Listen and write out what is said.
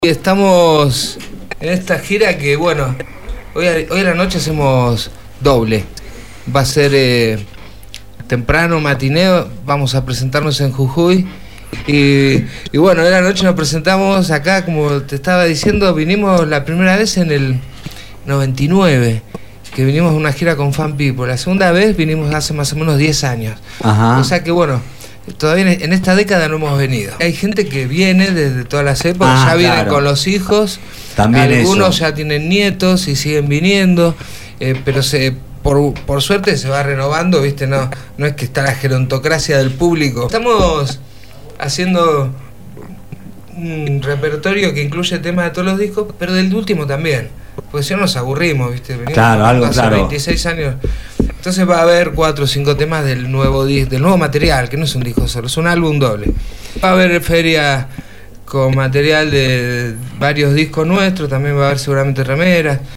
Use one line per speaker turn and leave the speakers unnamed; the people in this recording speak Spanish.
Estamos en esta gira que, bueno, hoy a la noche hacemos doble. Va a ser temprano, matineo, vamos a presentarnos en Jujuy. Y bueno, hoy a la noche nos presentamos acá, como te estaba diciendo, vinimos la primera vez en el 99, que vinimos a una gira con Fan People. La segunda vez vinimos hace más o menos 10 años.
Ajá.
O sea que, bueno, todavía en esta década no hemos venido. Hay gente que viene desde todas las épocas, ya vienen con los hijos.
También
algunos
eso.
ya tienen nietos y siguen viniendo, pero por suerte se va renovando, ¿viste? No es que está la gerontocracia del público. Estamos haciendo un repertorio que incluye temas de todos los discos, pero del último también, porque si no nos aburrimos, ¿viste? Venimos
claro, algo
hace
claro.
26 años. Entonces va a haber 4 o 5 temas del nuevo material, que no es un disco solo, es un álbum doble. Va a haber feria con material de varios discos nuestros, también va a haber seguramente remeras.